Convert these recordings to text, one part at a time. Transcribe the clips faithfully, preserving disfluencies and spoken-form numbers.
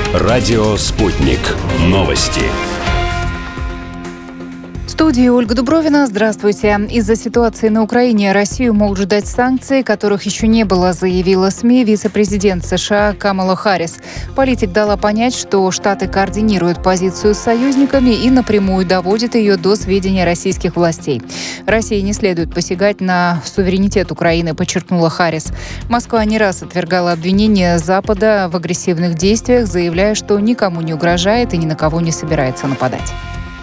Радио «Спутник». Новости. В студии Ольга Дубровина. Здравствуйте. Из-за ситуации на Украине Россию могут ждать санкции, которых еще не было, заявила СМИ вице-президент США Камала Харрис. Политик дала понять, что Штаты координируют позицию с союзниками и напрямую доводят ее до сведения российских властей. России не следует посягать на суверенитет Украины, подчеркнула Харрис. Москва не раз отвергала обвинения Запада в агрессивных действиях, заявляя, что никому не угрожает и ни на кого не собирается нападать.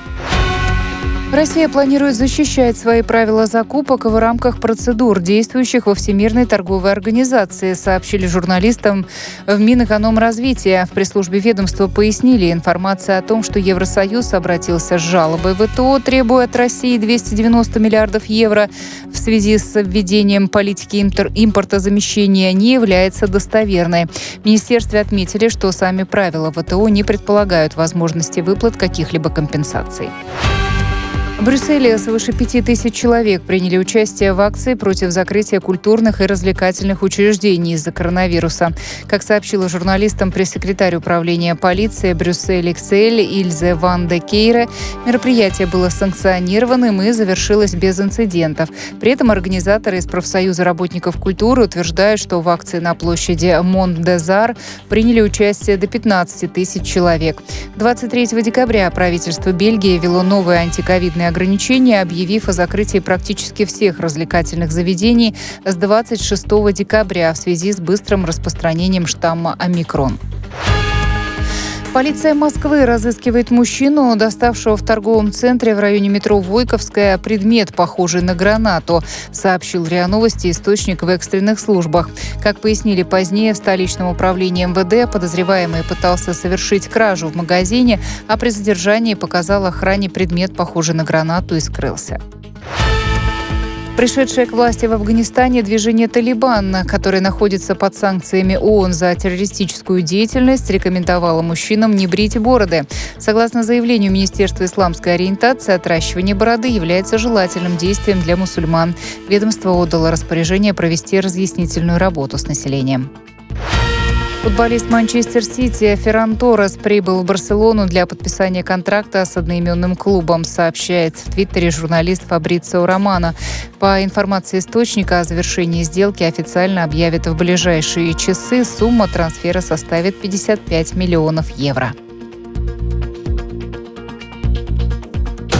Россия планирует защищать свои правила закупок в рамках процедур, действующих во Всемирной торговой организации, сообщили журналистам в Минэкономразвития. В пресс-службе ведомства пояснили, информация о том, что Евросоюз обратился с жалобой в ВТО, требуя от России двести девяносто миллиардов евро в связи с введением политики импортозамещения, не является достоверной. В министерстве отметили, что сами правила ВТО не предполагают возможности выплат каких-либо компенсаций. В Брюсселе свыше пяти тысяч человек приняли участие в акции против закрытия культурных и развлекательных учреждений из-за коронавируса. Как сообщила журналистам пресс-секретарь управления полиции Брюссель Эксель Ильзе Ван де Кейре, мероприятие было санкционированным и завершилось без инцидентов. При этом организаторы из профсоюза работников культуры утверждают, что в акции на площади Монт-де-Зар приняли участие до пятнадцати тысяч человек. двадцать третьего декабря правительство Бельгии ввело новые антиковидные ограничения, объявив о закрытии практически всех развлекательных заведений с двадцать шестого декабря в связи с быстрым распространением штамма омикрон. Полиция Москвы разыскивает мужчину, доставшего в торговом центре в районе метро Войковская предмет, похожий на гранату, сообщил РИА Новости источник в экстренных службах. Как пояснили позднее в столичном управлении эм вэ дэ, подозреваемый пытался совершить кражу в магазине, а при задержании показал охране предмет, похожий на гранату, и скрылся. Пришедшее к власти в Афганистане движение «Талибан», которое находится под санкциями ООН за террористическую деятельность, рекомендовало мужчинам не брить бороды. Согласно заявлению Министерства исламской ориентации, отращивание бороды является желательным действием для мусульман. Ведомство отдало распоряжение провести разъяснительную работу с населением. Футболист Манчестер Сити Ферран Торрес прибыл в Барселону для подписания контракта с одноименным клубом, сообщает в Твиттере журналист Фабрицио Романо. По информации источника, о завершении сделки официально объявят в ближайшие часы. Сумма трансфера составит пятьдесят пять миллионов евро.